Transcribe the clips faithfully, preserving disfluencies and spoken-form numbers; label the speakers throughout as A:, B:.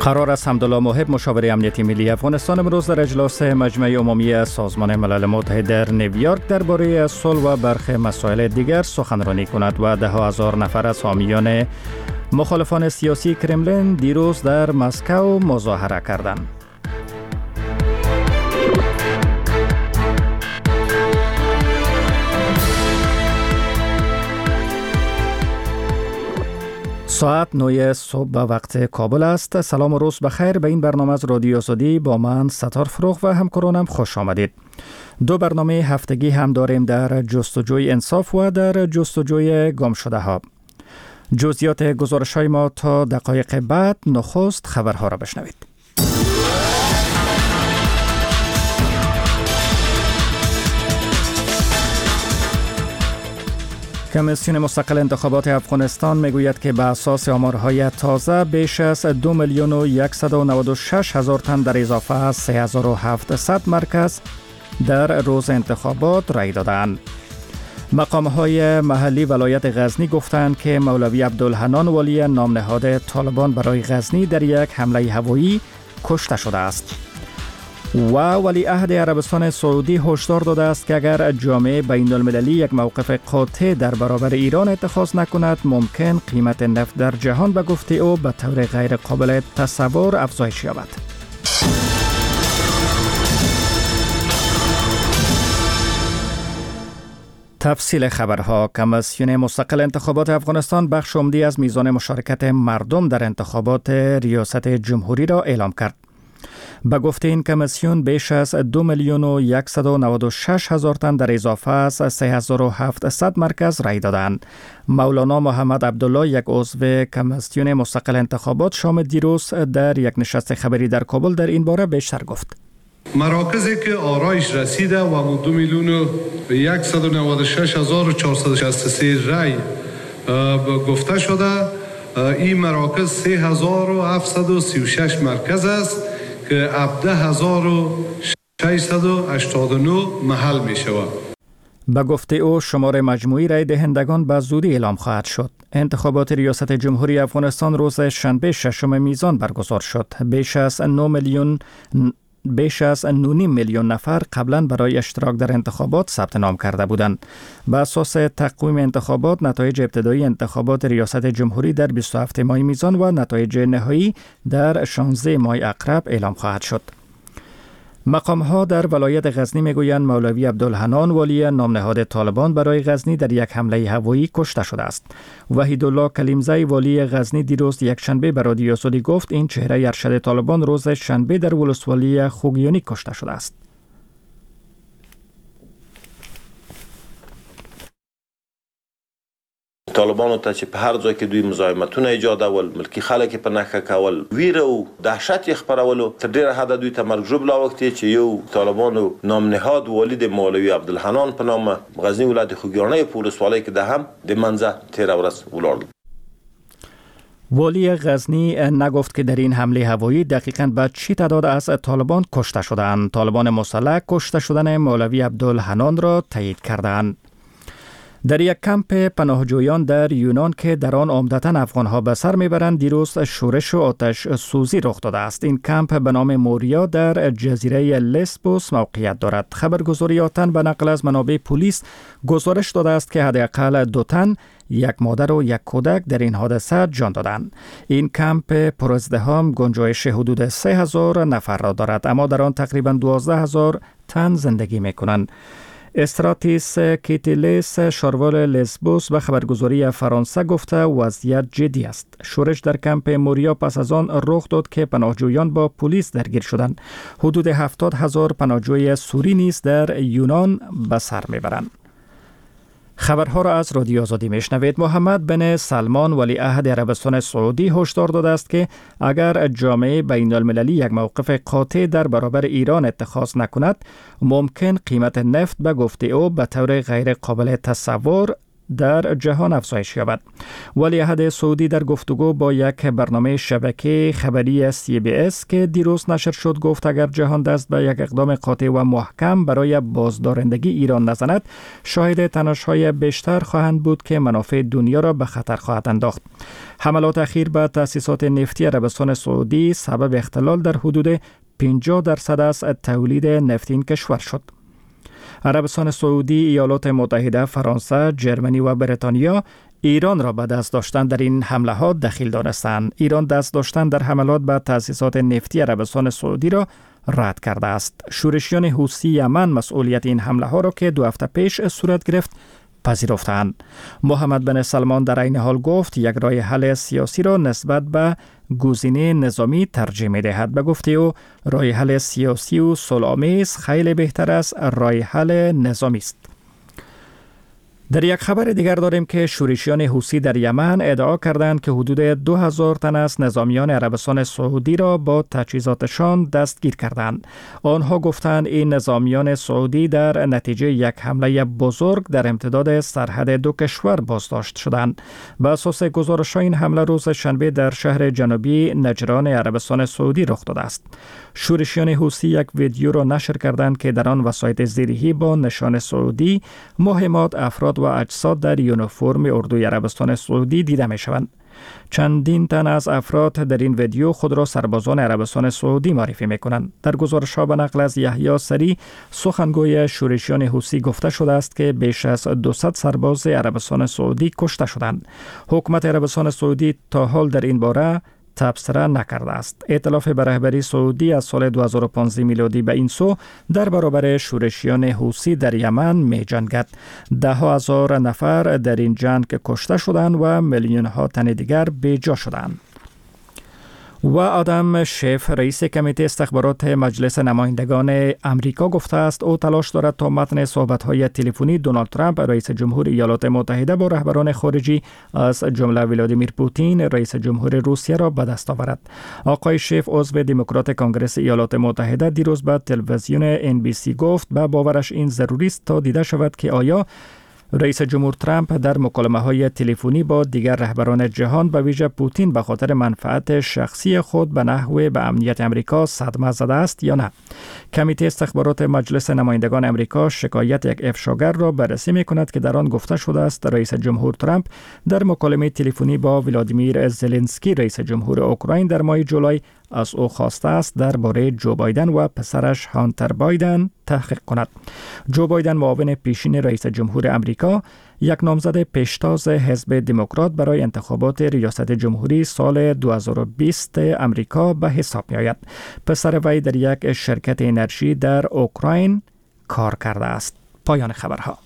A: قرار است حمدالله موهب مشاور امنیتی ملی افغانستان امروز در اجلاس مجمع عمومی سازمان ملل متحد در نیویورک درباره صلح و برخی مسائل دیگر سخنرانی کند و ده هزار نفر از حامیان مخالفان سیاسی کرملین دیروز در مسکو مظاهره کردند. ساعت نه صبح به وقت کابل است. سلام و روز بخیر. به این برنامه از رادیو آزادی با من ستار فروغ و همکارانم خوش آمدید. دو برنامه هفتگی هم داریم در جستجوی انصاف و در جستجوی گم شده ها. جزئیات گزارش های ما تا دقایق بعد. نخست خبرها را بشنوید. کمیسیون مستقل انتخابات افغانستان میگوید که به اساس آمارهای تازه بیش از دو میلیون و صد و نود و شش هزار تن در اضافه از سه هزار و هفتصد مرکز در روز انتخابات رای دادند. مقامهای محلی ولایت غزنی گفتند که مولوی عبدالحنان والی نام نهاد طالبان برای غزنی در یک حمله هوایی کشته شده است. و ولیعهد عربستان سعودی هشدار داده است که اگر جامعه بین المللی یک موقف قاطع در برابر ایران اتخاذ نکند ممکن قیمت نفت در جهان به گفته او به طور غیر قابل تصور افزایش یابد. تفصیل خبرها. کمیسیون مستقل انتخابات افغانستان بخش عمدی از میزان مشارکت مردم در انتخابات ریاست جمهوری را اعلام کرد. به گفته این کمیسیون بیش از دو میلیون و صد و نود و شش هزار تن در اضافه از سه هزار و هفتصد مرکز رای دادند. مولانا محمد عبدالله یک عضو کمیسیون مستقل انتخابات شام دیروز در یک نشست خبری در کابل در این باره بیشتر گفت.
B: مراکزی که آرایش رسیده و دو میلیون و صد و نود و شش هزار و چهارصد و شصت و سه رای گفته شده، این مراکز سه هزار و هفتصد و سی و شش مرکز است که هفده هزار و ششصد و هشتاد و نه محل می شود.
A: به گفته او شمار مجموعی رای دهندگان به زودی اعلام خواهد شد. انتخابات ریاست جمهوری افغانستان روز شنبه ششم میزان برگزار شد. بیش از نه میلیون بیش از نه و نیم میلیون نفر قبلا برای اشتراک در انتخابات ثبت نام کرده بودند. به اساس تقویم انتخابات نتایج ابتدایی انتخابات ریاست جمهوری در بیست و هفتم ماه میزان و نتایج نهایی در شانزده ماه عقرب اعلام خواهد شد. مقام‌ها در ولایت غزنی میگویند مولوی عبدالحنان والی نام نهاد طالبان برای غزنی در یک حمله هوایی کشته شده است. وحیدالله کلیمزی والی غزنی دیروز یک شنبه به رادیو آزادی گفت این چهره ارشد طالبان روز شنبه در ولسوالی خوگیانی کشته شده است.
C: طالبانو ته چې په هر ځای کې دوی مزاحمتونه ایجادول، ملکی خلک په نښه کول، ویره او دهشت یې خپرولو، تر ډیره حده دوی ته مرګ ژوبله وختې چې یو طالبانو نام نهاد والی د مولوي عبدالحنان په نامه غزنی ولایت خوږیاڼۍ په ولسوالۍ کې د هم د منځه تېره ورځ ولاړل.
A: والی غزنی نگفت که در این حمله هوایی دقیقاً به چی تعداد از طالبان کشته شدند. طالبان مسلح کشته شدن مولوی عبدالحنان را تایید کردند. در یک کمپ پناهجویان در یونان که در آن عمدتاً افغان‌ها به سر میبرند دیروز شورش و آتش سوزی رخ داده است. این کمپ به نام موریا در جزیره لسبوس موقعیت دارد. خبرگزاری آتن به نقل از منابع پلیس گزارش داده است که حداقل دو تن، یک مادر و یک کودک در این حادثه جان دادند. این کمپ پرازدحام گنجایش حدود سه هزار نفر را دارد، اما در آن تقریباً دوازده هزار تن زندگی میکنند. استراتیس کیتیلیس شاروال لسبوس و خبرگزاری فرانسه گفته وضعیت جدی است. شورش در کمپ موریا پس از آن رخ داد که پناهجویان با پلیس درگیر شدند. حدود هفتاد هزار پناهجوی سوری نیز در یونان به سر میبرند. خبرها را از رادیو آزادی میشنوید. محمد بن سلمان ولیعهد عربستان سعودی هشدار داده است که اگر جامعه بین المللی یک موقف قاطع در برابر ایران اتخاذ نکند ممکن قیمت نفت به گفته او به طور غیر قابل تصور در جهان افزایش یابد. ولی عهد سعودی در گفتگو با یک برنامه شبکه خبری سی بی اس که دیروز نشر شد گفت اگر جهان دست به یک اقدام قاطع و محکم برای بازدارندگی ایران نزند، شاهد تنش‌های بیشتر خواهند بود که منافع دنیا را به خطر خواهد انداخت. حملات اخیر به تأسیسات نفتی عربستان سعودی سبب اختلال در حدود پنجاه درصد از تولید نفت این کشور شد. عربستان سعودی، ایالات متحده، فرانسه، جرمنی و بریتانیا ایران را به دست داشتن در این حمله ها دخیل دانستند. ایران دست داشتن در حملات به تأسیسات نفتی عربستان سعودی را رد کرده است. شورشیان حوثی یمن مسئولیت این حمله ها را که دو هفته پیش صورت گرفت پذیرفتند. محمد بن سلمان در این حال گفت یک راه حل سیاسی را نسبت به گزینه نظامی ترجیح می‌دهد. به گفته او راه حل سیاسی و صلح‌آمیز خیلی بهتر از راه حل نظامی است. در یک خبر دیگر داریم که شورشیان حوثی در یمن ادعا کردند که حدود دو هزار تن از نظامیان عربستان سعودی را با تجهیزاتشان دستگیر کردند. آنها گفتند این نظامیان سعودی در نتیجه یک حمله بزرگ در امتداد سرحد دو کشور بازداشت شدند. بر اساس گزارش‌ها این حمله روز شنبه در شهر جنوبی نجران عربستان سعودی رخ داده است. شورشیان حوثی یک ویدیو را نشر کردند که در آن وسایط زیرهی با نشان سعودی، مهمات، افراد و اجساد در یونیفرم اردوی عربستان سعودی دیده می شوند. چندین تن از افراد در این ویدیو خود را سربازان عربستان سعودی معرفی می کنند. در گزارش‌ها به نقل از یحیی سری، سخنگوی شورشیان حوثی، گفته شده است که بیش از دویست سرباز عربستان سعودی کشته شدند. حکومت عربستان سعودی تا حال در این باره تبصره نکرده است. ائتلاف به رهبری سعودی از سال دو هزار و پانزده میلادی به این سو در برابر شورشیان حوثی در یمن می جنگد. ده ها هزار نفر در این جنگ کشته شدند و میلیون ها تن دیگر بیجا شدند. و آدم شیف، رئیس کمیته استخبارات مجلس نمایندگان امریکا، گفته است او تلاش دارد تا متن صحبت‌های تلفنی دونالد ترامپ رئیس جمهور ایالات متحده با رهبران خارجی از جمله ولادیمیر پوتین رئیس جمهور روسیه را به دست آورد. آقای شیف، عضو دموکرات کنگره ایالات متحده، دیروز به تلویزیون ان بی سی گفت به باورش این ضروری است تا دیده شود که آیا رئیس جمهور ترامپ در مکالمه‌های تلفنی با دیگر رهبران جهان به ویژه پوتین به خاطر منفعت شخصی خود به نحو به امنیت امریکا صدمه زده است یا نه. کمیته استخبارات مجلس نمایندگان امریکا شکایت یک افشاگر را بررسی می‌کند که در آن گفته شده است رئیس جمهور ترامپ در مکالمه تلفنی با ولادیمیر زلنسکی رئیس جمهور اوکراین در ماه جولای از او خواسته است درباره جو بایدن و پسرش هانتر بایدن تحقیق کند. جو بایدن، معاون پیشین رئیس جمهور امریکا، یک نامزد پیشتاز حزب دموکرات برای انتخابات ریاست جمهوری سال دو هزار و بیست امریکا به حساب می آید. پسر وی در یک شرکت انرژی در اوکراین کار کرده است. پایان خبرها.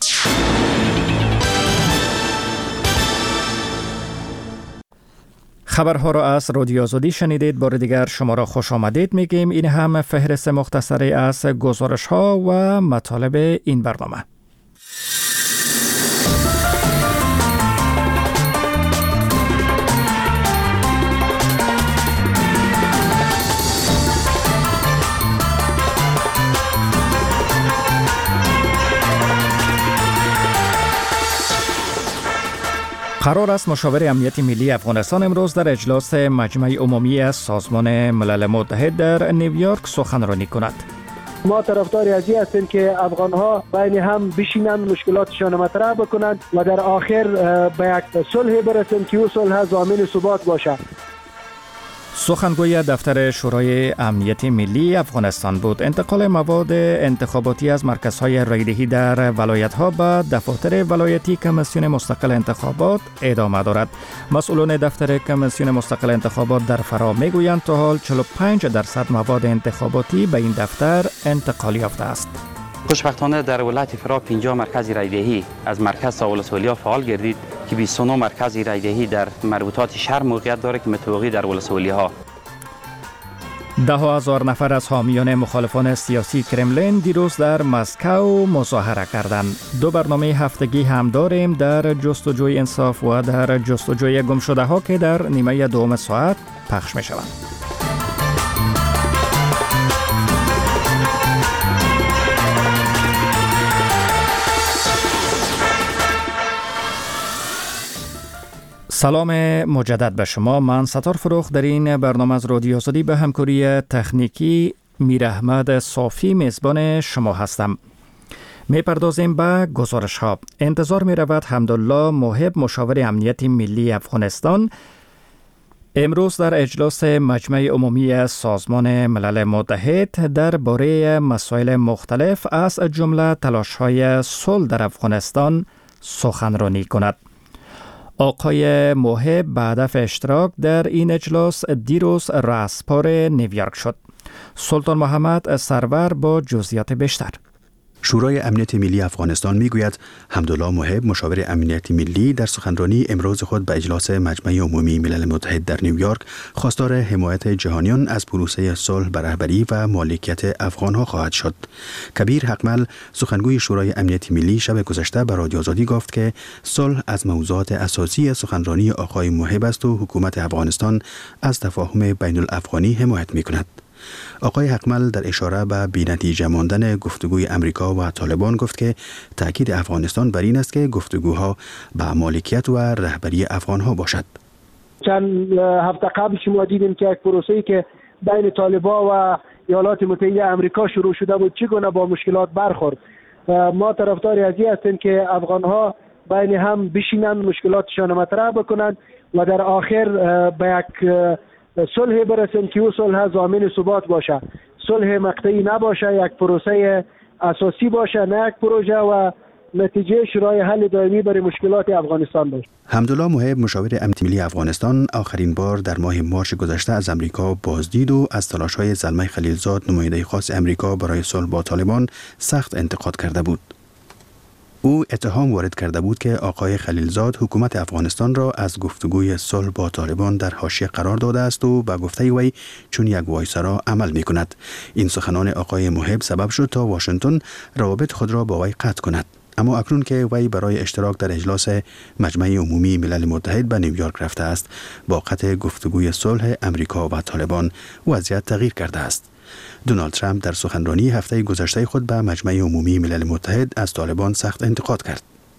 A: خبرها را از رادیو آزادی شنیدید. بار دیگر شما را خوش آمدید میگیم. این هم فهرست مختصری از گزارش ها و مطالب این برنامه. قرار است مشاور امنیت ملی افغانستان امروز در اجلاس مجمع عمومی از سازمان ملل متحد در نیویورک سخنرانی کند.
D: ما طرفدار از این هستیم که افغان‌ها بین هم بشینند، مشکلاتشان مطرح بکنند و در آخر به یک صلح برسیم که او صلح ضامن ثبات باشد.
A: سخنگوی دفتر شورای امنیت ملی افغانستان بود. انتقال مواد انتخاباتی از مرکزهای رایدهی در ولایت‌ها به دفاتر ولایتی کمیسیون مستقل انتخابات ادامه دارد. مسئولان دفتر کمیسیون مستقل انتخابات در فرا میگویند تا حال چهل و پنج درصد مواد انتخاباتی به این دفتر انتقال یافته است.
E: خوشبختانه در ولایت فرا پنجاه مرکز رایدهی از مرکز تا ولسوالی‌ها فعال گردید که بیست و نه مرکز رایدهی در مربوطات شهر موقعیت دارد که متوقی در ولسوالی‌ها.
A: ده هزار نفر از حامیان مخالفان سیاسی کرملین دیروز در مسکو مظاهره کردند. دو برنامه هفتگی هم داریم در جستجوی انصاف و در جستجوی گمشده ها که در نیمه دوم ساعت پخش می شوند. سلام مجدد به شما. من ستار فروخ در این برنامه از رادیو آزادی به همکاری تکنیکی میر احمد صافی میزبان شما هستم. می پردازیم به گزارش ها. انتظار می رود حمدالله محب مشاور امنیت ملی افغانستان امروز در اجلاس مجمع عمومی سازمان ملل متحد درباره مسائل مختلف از جمله تلاش‌های صلح در افغانستان سخنرانی کند. آقای محب به هدف اشتراک در این اجلاس دیروز رأسپار نیویورک شد. سلطان محمد سرور با جزئیات بیشتر.
F: شورای امنیت ملی افغانستان میگوید حمدالله محب مشاور امنیت ملی در سخنرانی امروز خود به اجلاس مجمع عمومی ملل متحد در نیویورک خواستار حمایت جهانیان از پروسه صلح به رهبری و مالکیت افغانها خواهد شد. کبیر حقمل سخنگوی شورای امنیت ملی شب گذشته به رادیو آزادی گفت که صلح از موضوعات اساسی سخنرانی آقای محب است و حکومت افغانستان از تفاهم بین الافغانی حمایت میکند. آقای حقمل در اشاره به بی‌نتیجه ماندن گفتگوی امریکا و طالبان گفت که تأکید افغانستان بر این است که گفتگوها به مالکیت و رهبری افغانها باشد.
D: چند هفته قبل شما دیدیم که یک پروسه‌ای که بین طالبان و ایالات متحده آمریکا شروع شده بود چگونه با مشکلات برخورد. ما طرفدار از این هستیم که افغانها بین هم بشینند، مشکلاتشان مطرح بکنند و در آخر به یک صلح برسیم که او صلح ضامن ثبات باشه، صلح مقطعی نباشه، یک پروسه اساسی باشه، نه یک پروژه و نتیجه راه حل دائمی برای مشکلات افغانستان باشه.
F: حمدالله محب مشاور امنیت ملی افغانستان آخرین بار در ماه مارس گذشته از امریکا بازدید و از تلاش‌های زلمه خلیلزاد نماینده خاص امریکا برای صلح با طالبان سخت انتقاد کرده بود. او اتهام وارد کرده بود که آقای خلیلزاد حکومت افغانستان را از گفتگوی صلح با طالبان در حاشیه قرار داده است و به گفته وی چون یک وایسرا عمل می کند. این سخنان آقای محب سبب شد تا واشنگتن روابط خود را با وی قطع کند. اما اکنون که وی برای اشتراک در اجلاس مجمع عمومی ملل متحد به نیویورک رفته است، با قطع گفتگوی صلح امریکا و طالبان وضعیت تغییر کرده است. دونالد ترامپ در سخنرانی هفته گذشته خود به مجمع عمومی ملل متحد از طالبان سخت انتقاد کرد.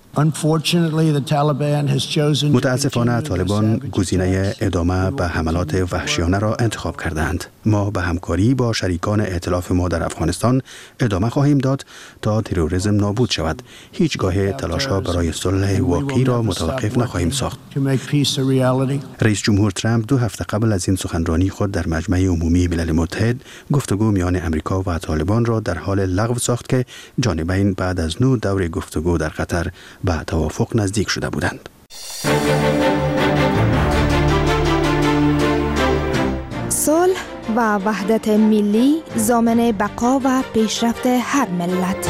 F: متاسفانه طالبان گزینه ادامه به حملات وحشیانه را انتخاب کردند. ما به همکاری با شریکان ائتلاف ما در افغانستان ادامه خواهیم داد تا تروریسم نابود شود. هیچگاه تلاش‌ها برای صلح واقعی را متوقف نخواهیم ساخت. رئیس جمهور ترامپ دو هفته قبل از این سخنرانی خود در مجمع عمومی ملل متحد گفتگو میان امریکا و طالبان را در حال لغو ساخت که جانبین بعد از نو دور گفتگو در قطر به توافق نزدیک شده بودند.
G: صلح و وحدت ملی ضامن بقا و پیشرفت هر ملت.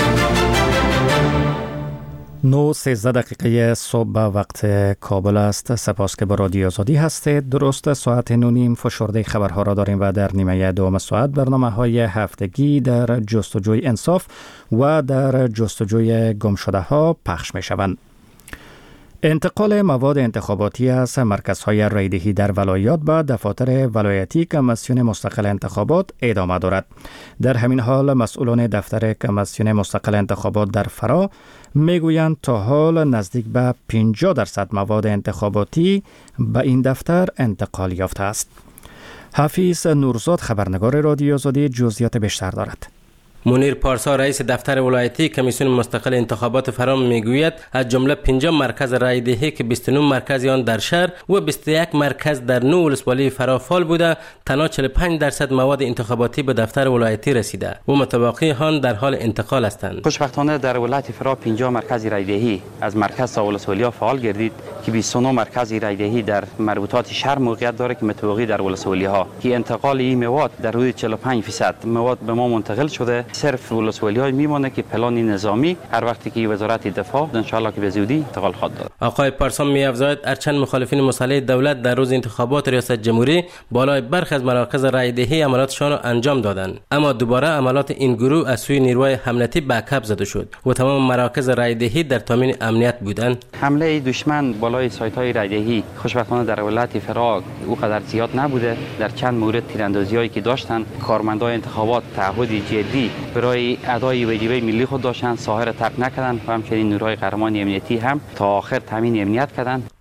A: نو سیزده دقیقه صبح به وقت کابل است. سپاس که با رادیو آزادی هستید. درست ساعت نو نیم فشرده خبرها را داریم و در نیمه دوم ساعت برنامه های هفتگی در جستجوی انصاف و در جستجوی گمشده ها پخش می شوند. انتقال مواد انتخاباتی از مرکزهای رایدهی در ولایات به دفاتر ولایتی کمیسیون مستقل انتخابات ادامه دارد. در همین حال مسئولان دفتر کمیسیون مستقل انتخابات در فرا میگویند تا حال نزدیک به پنجاه درصد مواد انتخاباتی به این دفتر انتقال یافته است. حفیظ نورزاد خبرنگار رادیو آزادی جزئیات بیشتر دارد.
H: منیر پارسا رئیس دفتر ولایتی کمیسیون مستقل انتخابات فرام میگوید از جمله پنجاه مرکز رای دهی که بیست و نه مرکز آن در شهر و بیست و یک مرکز در نو ولسوالی فرا فعال بوده، تنها چهل و پنج درصد مواد انتخاباتی به دفتر ولایتی رسیده و متبقی آن در حال انتقال هستند.
E: خوشبختانه در ولایت فرا پنجاه مرکز رای دهی از مرکز ولسوالی فعال گردید که بیست و نه مرکز رای دهی در مربوطات شهر موقعیت داره که متوقی در ولسوالی ها که انتقال این مواد در حدود چهل و پنج درصد مواد به ما منتقل شده. صرف ولسوالی های میمونه که پلان نظامی هر وقتی که وزارت دفاع ان شاء الله که به زودی انتقال خواهد داد.
H: آقای پارسان می‌افزاید هرچند مخالفین مسلح دولت در روز انتخابات ریاست جمهوری بالای برخی از مراکز رای دهی عملیاتشان را انجام دادند، اما دوباره عملیات این گروه از سوی نیروهای حملتی به عقب زده شد و تمام مراکز رای دهی در تامین امنیت بودند.
E: حمله دشمن بالای سایت‌های رای دهی خوشبختانه در ولایت فرا اونقدر زیاد نبوده. در چند مورد تیراندازی‌هایی که داشتن کارمندان انتخابات تعهد جدی برای ادای واجبه ملی خود داشتن، ساحر ترک نکردند و همچنین نیروهای قهرمان امنیتی هم تا آخر تامین امنیت کردند.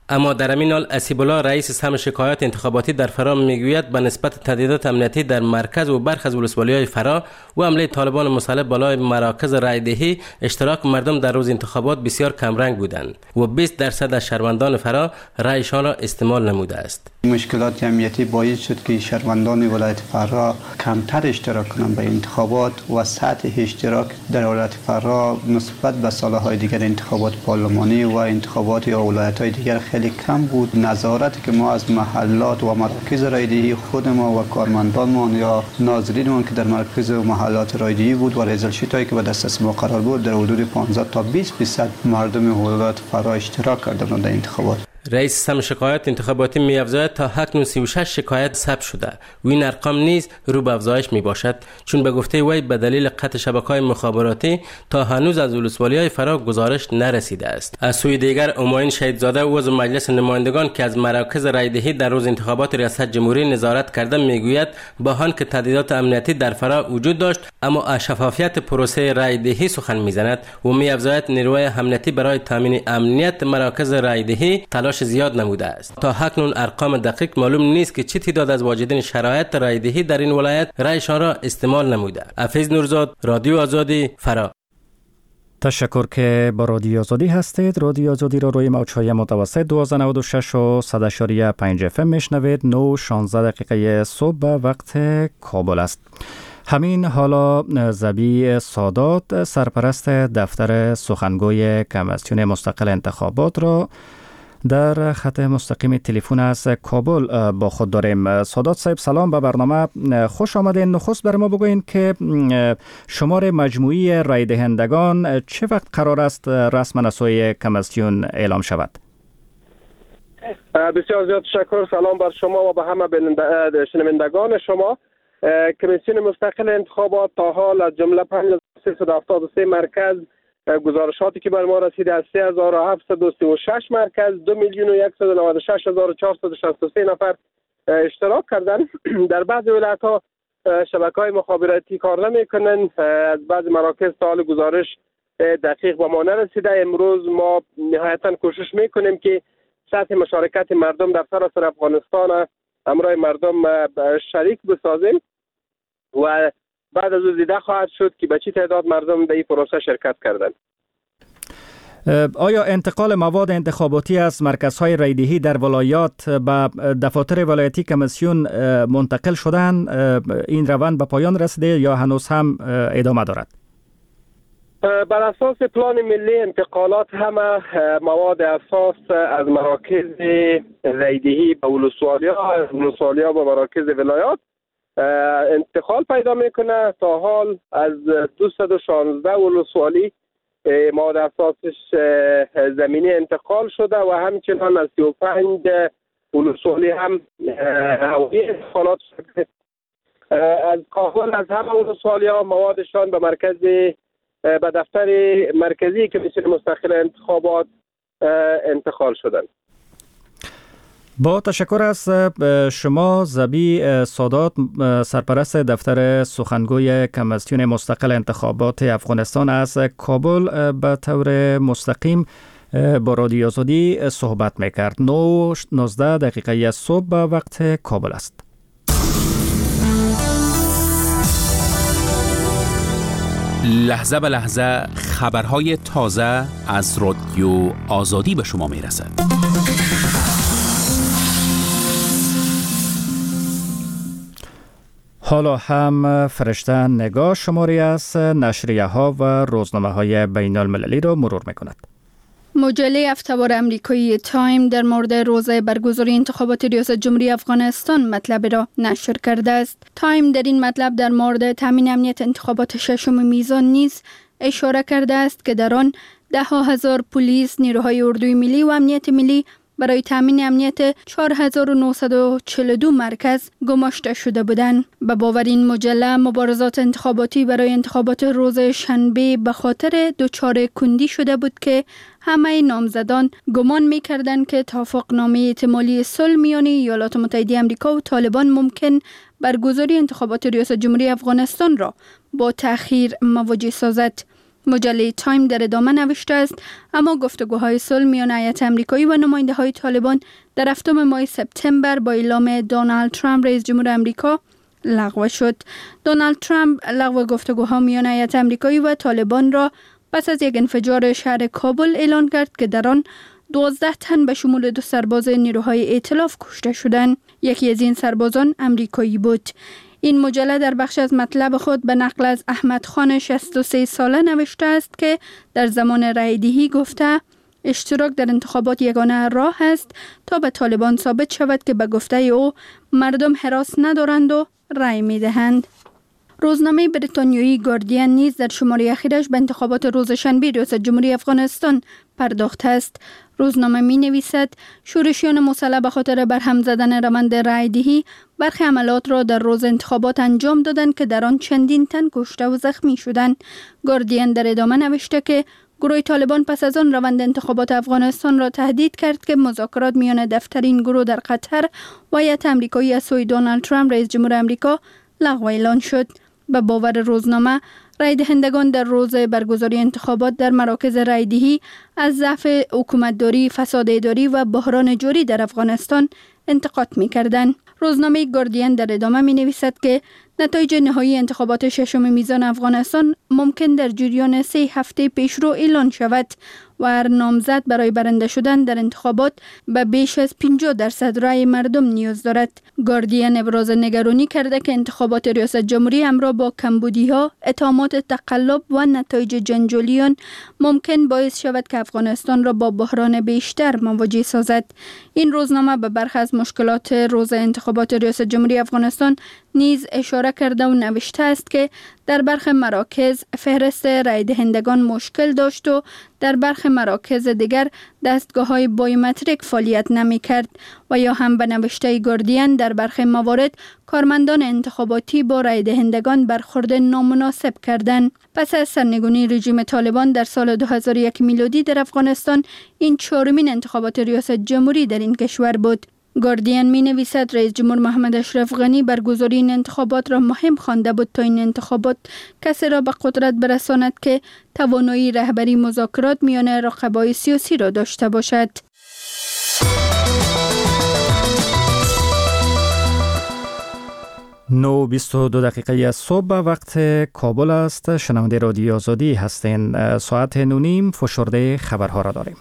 H: اما در همین حال اسیب الله رئیس سهم شکایات انتخاباتی در فرا میگوید به نسبت تهدیدات امنیتی در مرکز و برخی از ولسوالی‌های فرا و حمله طالبان مسلح بالای مراکز رایدهی اشتراک مردم در روز انتخابات بسیار کمرنگ بودند و بیست درصد از شهروندان فرا رأیشان را استعمال نموده است.
I: مشکلات امنیتی باعث شد که شهروندان ولایت فرا کمتر اشتراک کنند به انتخابات و سطح اشتراک در ولایت فرا نسبت به سالهای دیگر انتخابات پارلمانی و انتخابات یا ولایت‌های دیگر خیلی کم بود. نظارتی که ما از محلات و مراکز رایدهی خود ما و کارمندانمان یا ناظرینمان که در مراکز و محلات رایدهی بود و ریزل شیتایی که به دسترس ما قرار بود در حدود پانزده تا بیست درصد مردم ولایت فرا اشتراک کردند در انتخابات.
H: رئیس سهم شکایات انتخاباتی می افزاید تا اکنون سی و شش شکایت ثبت شده و این ارقام نیز رو به افزایش می باشد، چون به گفته وی به دلیل قطع شبکه‌های مخابراتی تا هنوز از ولسوالی‌های فرا گزارش نرسیده است. از سوی دیگر اماین شهیدزاده عضو مجلس نمایندگان که از مراکز رایدهی در روز انتخابات ریاست جمهوری نظارت کرده میگوید با آنکه تهدیدات امنیتی در فرا وجود داشت اما از شفافیت پروسه رایدهی سخن میزند و می افزاید نیروی امنیتی برای تامین امنیت مراکز رایدهی تلاش زیاد نموده است. تا اکنون ارقام دقیق معلوم نیست که چه تعداد از واجدین شرایط رایدهی در این ولایت رایشان را استعمال نموده. حفیظ نورزاد، رادیو آزادی، فرا.
A: تشکر که با رادیو آزادی هستید. رادیو آزادی را روی موج‌های متوسط دویست و نود و شش و صد و پنج اف ام میشنوید. نه و شانزده دقیقه صبح به وقت کابل است. همین حالا زبی سادات سرپرست دفتر سخنگوی کمیسیون مستقل انتخابات را در خط مستقیم تلفن از کابل با خود داریم. سادات صاحب سلام، به برنامه خوش آمدین. نخست بر ما بگوین که شمار مجموعی رای دهندگان چه وقت قرار است رسما از سوی کمیسیون اعلام شود؟
J: بسیار زیاد تشکر. سلام بر شما و به همه شنوندگان شما. کمیسیون مستقل انتخابات تا حال از جمله پنج هزار و سیصد و هفتاد و سه مرکز گزارشاتی که بر ما رسیده از سه هزار و هفتصد و سی و شش مرکز دو میلیون و صد و نود و شش هزار و چهارصد و شصت و سه نفر اشتراک کردند. در بعضی ولایت‌ها شبکه‌های مخابراتی کار نمی‌کنند. از بعضی مراکز تا حال گزارش دقیق به ما نرسیده. امروز ما نهایتاً کوشش می‌کنیم که سطح مشارکت مردم در سراسر افغانستان همراه مردم شریک بسازیم و بعد از او دیده خواهد شد که به چه تعداد مردم در این پروسه شرکت کردند.
A: آیا انتقال مواد انتخاباتی از مرکزهای رایدهی در ولایات به دفاتر ولایتی کمیسیون منتقل شدن، این روند به پایان رسیده یا هنوز هم ادامه دارد؟
J: بر اساس پلان ملی انتقالات همه مواد اساس از مراکز رایدهی به ولسوالی‌ها، از ولسوالی‌ها به مراکز ولایات انتقال پیدا میکنه. تا حال از دویست و شانزده ولسوالی مواد اساسش زمینی انتقال شده و همچنان از سی و پنج ولسوالی هم هوایی انتقالات شده. از کابل از همه ولسوالی‌ها موادشان به مرکز به دفتر مرکزی کمیسیون مستقل انتخابات انتقال شدند.
A: با تشکر از شما زبی سادات سرپرست دفتر سخنگوی کمیسیون مستقل انتخابات افغانستان از کابل به طور مستقیم با رادیو آزادی صحبت میکرد. نه و نوزده دقیقه صبح به وقت کابل است.
K: لحظه به لحظه خبرهای تازه از رادیو آزادی به شما میرسد.
A: حالا هم فرشته نگاه شماری از نشریه ها و روزنامه های بین المللی را مرور میکند.
L: مجله هفته‌وار امریکایی تایم در مورد روزه برگزاری انتخابات ریاست جمهوری افغانستان مطلب را نشر کرده است. تایم در این مطلب در مورد تامین امنیت انتخابات ششم میزان نیز اشاره کرده است که در آن ده ها هزار پلیس، نیروهای اردوی ملی و امنیت ملی برای تامین امنیت چهار هزار و نهصد و چهل و دو مرکز گماشته شده بودند. به باور این مجله مبارزات انتخاباتی برای انتخابات روز شنبه به خاطر دچار کندی شده بود که همه نامزدان گمان می‌کردند که توافقنامه احتمالی صلح میان ایالات متحده آمریکا و طالبان ممکن برگزاری انتخابات ریاست جمهوری افغانستان را با تأخیر مواجه سازد. مجله تایم در ادامه نوشته است اما گفتگوهای صلح میان هیئت آمریکایی و نماینده های طالبان در هفتم ماه سپتامبر با اعلام دونالد ترامپ رئیس جمهور آمریکا لغو شد. دونالد ترامپ لغو گفتگوها میان هیئت آمریکایی و طالبان را پس از یک انفجار شهر کابل اعلان کرد که در آن دوازده تن به شمول دو سرباز نیروهای ائتلاف کشته شدند. یکی از این سربازان آمریکایی بود. این مجله در بخش از مطلب خود به نقل از احمد خان شصت و سه ساله نوشته است که در زمان رای دهی گفته اشتراک در انتخابات یگانه راه است تا به طالبان ثابت شود که به گفته او مردم هراس ندارند و رای می دهند. روزنامه بریتانیایی گاردین نیز در شماره اخیرش به انتخابات روز شنبه ریاست جمهوری افغانستان پرداخته است. روزنامه می نویسد شورشیان مسلح به خاطر برهم زدن روند رای دهی برخی عملات را در روز انتخابات انجام دادند که در آن چندین تن کشته و زخمی شدند. گاردین در ادامه نوشته که گروه طالبان پس از آن روند انتخابات افغانستان را تهدید کرد که مذاکرات میان دفتر این گروه در قطر و هیئت آمریکایی از سوی دونالد ترامپ رئیس جمهور آمریکا لغو اعلان شد. به باور روزنامه رای دهندگان در روز برگزاری انتخابات در مراکز رای دهی از ضعف حکومتداری، فساد اداری و بحران جاری در افغانستان انتقاد می‌کردند. روزنامه گاردین در ادامه می‌نویسد که نتایج نهایی انتخابات ششم میزان افغانستان ممکن در جریان سه هفته پیشرو اعلان شود و هر نامزد برای برنده شدن در انتخابات به بیش از پنجاه درصد رای مردم نیاز دارد. گاردین ابراز نگرانی کرده که انتخابات ریاست جمهوری همراه با کمبودی‌ها، اتهامات تقلب و نتایج جنجالیان ممکن باعث شود که افغانستان را با بحران بیشتر مواجه سازد. این روزنامه به برخی از مشکلات روز انتخابات ریاست جمهوری افغانستان نیز اشاره کرده و نوشته است که در برخی مراکز فهرست رای دهندگان مشکل داشت و در برخی مراکز دیگر دستگاه‌های بایومتریک فعالیت نمی‌کرد و یا هم به نوشته گاردین در برخی موارد کارمندان انتخاباتی با رای دهندگان برخورد نامناسب کردند. پس از سرنگونی رژیم طالبان در سال دو هزار و یک میلادی در افغانستان این چهارمین انتخابات ریاست جمهوری در این کشور بود. گاردین می نویسد رئیس جمهور محمد اشرف غنی برگزاری این انتخابات را مهم خوانده بود تا این انتخابات کسی را به قدرت برساند که توانایی رهبری مذاکرات میان رقبای سیاسی را داشته باشد.
A: نه و بیست و دو دقیقه از صبح وقت کابل است. شنونده رادیو آزادی هستین. ساعت نونیم فشرده خبرها را داریم.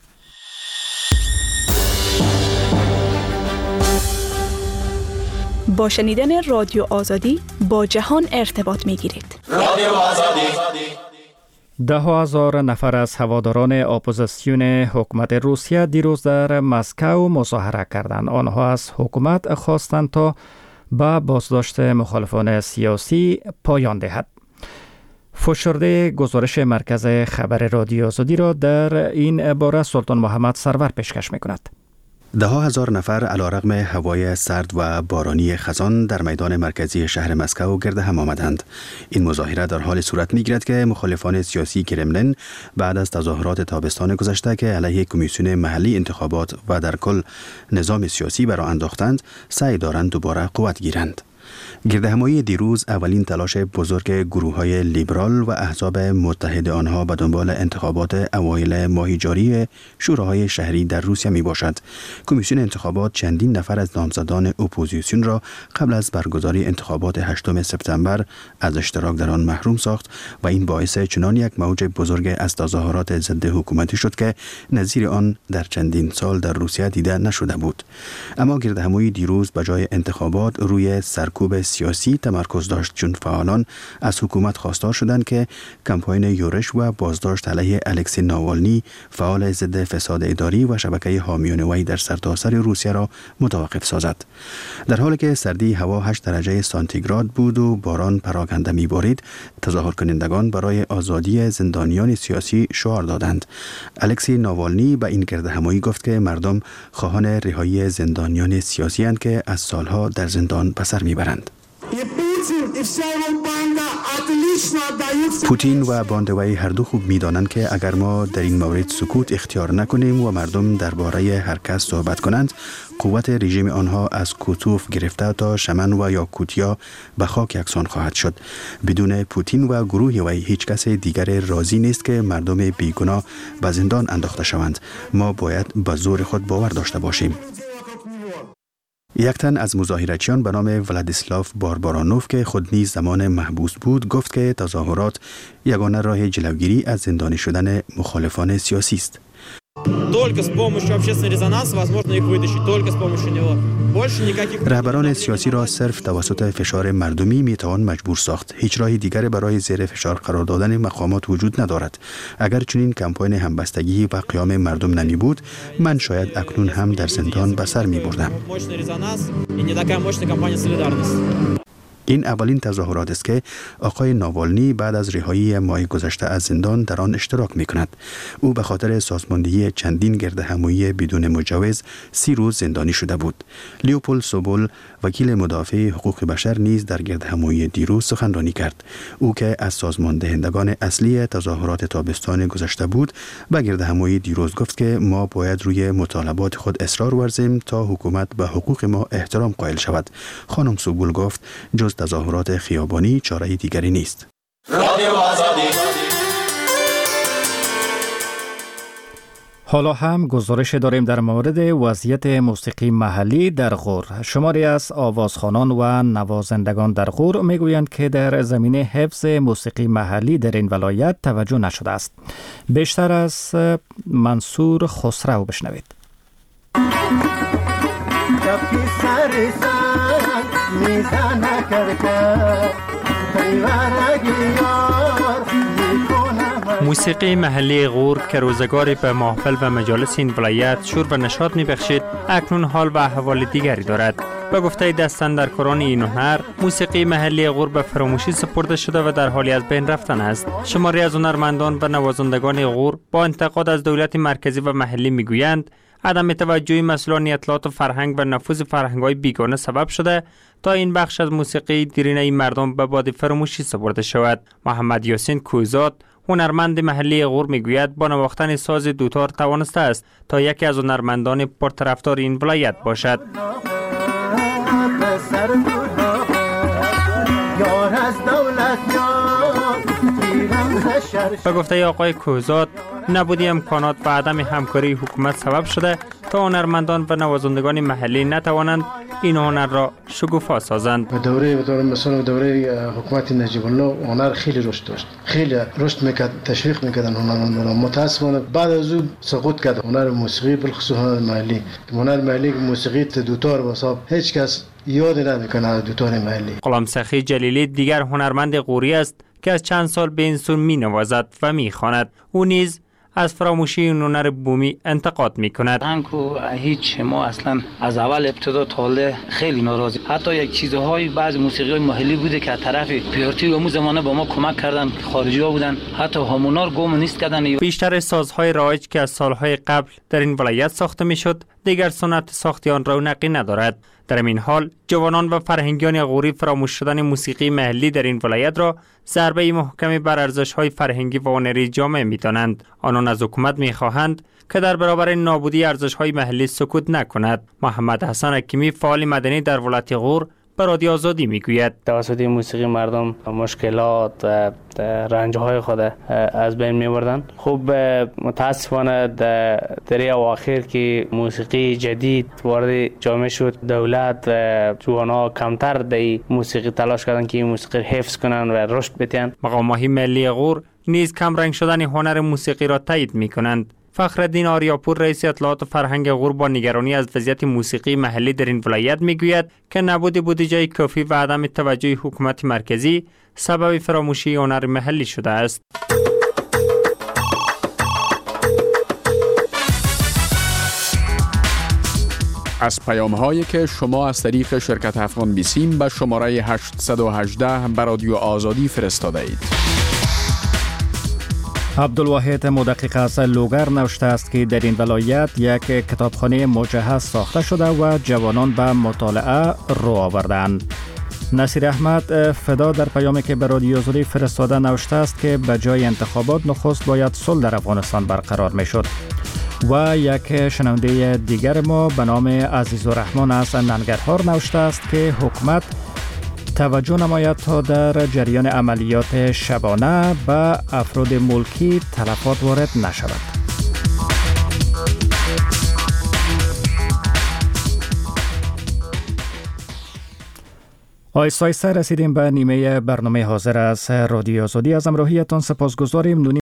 M: با شنیدن رادیو آزادی با جهان ارتباط می گیرید. رادیو آزادی.
A: ده هزار نفر از هواداران اپوزیسیون حکومت روسیه دیروز در مسکو مظاهره کردند. آنها از حکومت خواستند تا به بازداشت مخالفان سیاسی پایان دهد. فشرده گزارش مرکز خبر رادیو آزادی را در این باره سلطان محمد سرور پیشکش می کند.
F: ده ها هزار نفر علیرغم هوای سرد و بارانی خزان در میدان مرکزی شهر مسکو گرد هم آمدند. این مظاهره در حال صورت می‌گیرد که مخالفان سیاسی کرملین بعد از تظاهرات تابستان گذشته که علیه کمیسیون محلی انتخابات و در کل نظام سیاسی برآ انداختند، سعی دارند دوباره قوت گیرند. گردهمایی دیروز اولین تلاش بزرگ گروه‌های لیبرال و احزاب متحد آنها به دنبال انتخابات اوایل ماه جاری شوراهای شهری در روسیه می باشد. کمیسیون انتخابات چندین نفر از نامزدان اپوزیسیون را قبل از برگزاری انتخابات هشتم سپتامبر از اشتراک در آن محروم ساخت و این باعث چنان یک موج بزرگ از تظاهرات ضد حکومتی شد که نظیر آن در چندین سال در روسیه دیده نشده بود. اما گردهمایی دیروز به جای انتخابات روی سرکوب سیاسی تمرکز داشت، چون فعالان از حکومت خواستار شدند که کمپاین یورش و بازداشت علیه الکسی ناوالنی، فعال ضد فساد اداری و شبکه حامیان وی در سرتاسر روسیه را متوقف سازد. در حالی که سردی هوا هشت درجه سانتیگراد بود و باران پراکنده می‌بارید، تظاهر کنندگان برای آزادی زندانیان سیاسی شعار دادند. الکسی ناوالنی به این گردهمایی گفت که مردم خواهان رهایی زندانیان سیاسی اند که از سالها در زندان به سر میبرند. پوتین و باندوی هر دو خوب می‌دانند که اگر ما در این مورد سکوت اختیار نکنیم و مردم درباره هر کس صحبت کنند، قوت رژیم آنها از کوتوف گرفته تا شمن و یاکوتیا به خاک یکسان خواهد شد. بدون پوتین و گروه وی هیچ کس دیگر راضی نیست که مردم بیگناه به زندان انداخته شوند. ما باید به زور خود باور داشته باشیم. یک تن از مظاهرچیان به نام ولادیسلاف باربارانوف که خود نیز زمان محبوس بود گفت که تظاهرات یگانه راه جلوگیری از زندانی شدن مخالفان سیاسی است. رهبران سیاسی را صرف توسط فشار مردمی میتوان مجبور ساخت. هیچ راه دیگر برای زیر فشار قرار دادن مقامات وجود ندارد. اگر چنین کمپاین همبستگی و قیام مردم نمی بود، من شاید اکنون هم در زندان به سر می بردم. این اولین تظاهرات است که آقای ناوالنی بعد از رهایی ماه گذشته از زندان در آن اشتراک می کند. او به خاطر سازماندهی چندین گردهمایی بدون مجوز سی روز زندانی شده بود. لیوپولد سوبول، وکیل مدافع حقوق بشر، نیز در گردهمایی دیروز سخنرانی کرد. او که از سازماندهندگان اصلی تظاهرات تابستان گذشته بود، به گردهمایی دیروز گفت که ما باید روی مطالبات خود اصرار ورزیم تا حکومت به حقوق ما احترام قائل شود. خانم سوبول گفت جز تظاهرات خیابانی چاره دیگری نیست. رادیو آزادی.
A: حالا هم گزارش داریم در مورد وضعیت موسیقی محلی در غور. شماری از آوازخوانان و نوازندگان در غور میگویند که در زمینه حفظ موسیقی محلی در این ولایت توجه نشده است. بیشتر از منصور خسرو بشنوید.
N: موسیقی محلی غور که روزگاری به محفل و مجالس این ولایت شور و نشاط می بخشید، اکنون حال و احوال دیگری دارد. به گفته دستاندرکاران این هنر، موسیقی محلی غور به فراموشی سپرده شده و در حالی از بین رفتن است. شماری از هنرمندان و نوازندگان غور با انتقاد از دولت مرکزی و محلی می گویند عدم توجه مسئولان اطلاعات و فرهنگ و نفوذ فرهنگ‌های بیگانه سبب شده تا این بخش از موسیقی دیرینه مردم به باد فراموشی سپرده شود. محمد یاسین کوزاد، هنرمند محلی غور، میگوید با نواختن ساز دوتار توانسته است تا یکی از هنرمندان پرطرفدار این ولایت باشد. به گفته آقای کوزاد، نبودی امکانات و عدم همکاری حکومت سبب شده تا هنرمندان و نوازندگان محلی نتوانند این هنر را شکوفا سازند.
O: به دوره به دوره مثلا دوره حکومت نجیب الله هنر خیلی رشد داشت، خیلی رشد میکرد، تشویق میکردن هنرمندان. متاسفانه بعد از او سقوط کرد هنر موسیقی، بالخصوص هنر محلی. هنر محلی موسیقی دوتار واساب هیچ کس یاد نمیکنه دوتار محلی.
N: غلام سخی جلیلی دیگر هنرمند غوری است که از چند سال به این سو می نوازد و می خواند. او نیز از فراموشی این هنر بومی انتقاد می کند.
P: انکو هیچ ما اصلا از اول ابتدا تا حالا خیلی ناراضی. حتی یک چیزهای بعض موسیقی محلی بوده که از طرف پیارتی و مو زمانه با ما کمک کردن، خارجی ها بودن، حتی همونا رو گم نیست کردن.
N: بیشتر سازهای رایج که از سالهای قبل در این ولایت ساخته می شد دیگر سنت ساختی آن رونقی ندارد. در این حال جوانان و فرهنگیان غوری فراموش شدن موسیقی محلی در این ولایت را ضربه محکمی بر ارزش‌های فرهنگی و هنری جامعه می‌دانند. آنان از حکومت می‌خواهند که در برابر نابودی ارزش‌های محلی سکوت نکند. محمد حسن حکیمی، فعال مدنی در ولایت غور، به رادیو آزادی میگوید
Q: توسط موسیقی مردم مشکلات و رنج‌های خود از بین می‌بردند. خوب متاسفانه در اواخر که موسیقی جدید وارد جامعه شد، دولت و جوان‌ها کمتر در موسیقی تلاش کردند که این موسیقی حفظ کنند و رشد بدهند.
N: مقام‌های ملی غور نیز کم رنگ شدن هنر موسیقی را تایید می‌کنند. فخرالدین آریاپور، رئیس اطلاعات و فرهنگ غور، با نگرانی از وضعیت موسیقی محلی در این ولایت میگوید که نبود بودجه کافی و عدم توجه حکومت مرکزی سبب فراموشی هنر محلی شده است.
K: از پیام هایی که شما از طریق شرکت افغان بیسیم به شماره هشت یک هشت به رادیو آزادی فرستاده اید.
A: عبدالواحد مدقق از لوگر نوشته است که در این ولایت یک کتابخانه مجهز ساخته شده و جوانان به مطالعه رو آوردند. نصیر احمد فدا در پیامی که به رادیو آزادی فرستاده نوشته است که به جای انتخابات نخست باید صلح در افغانستان برقرار می شد. و یک شنونده دیگر ما به نام عزیزالرحمن از ننگرهار نوشته است که حکومت توجه نماید تا در جریان عملیات شبانه به افراد ملکی تلفات وارد نشود. آیسته آیسته رسیدیم به نیمه برنامه حاضر از رادیو آزادی. از همراهیتان سپاسگزاریم.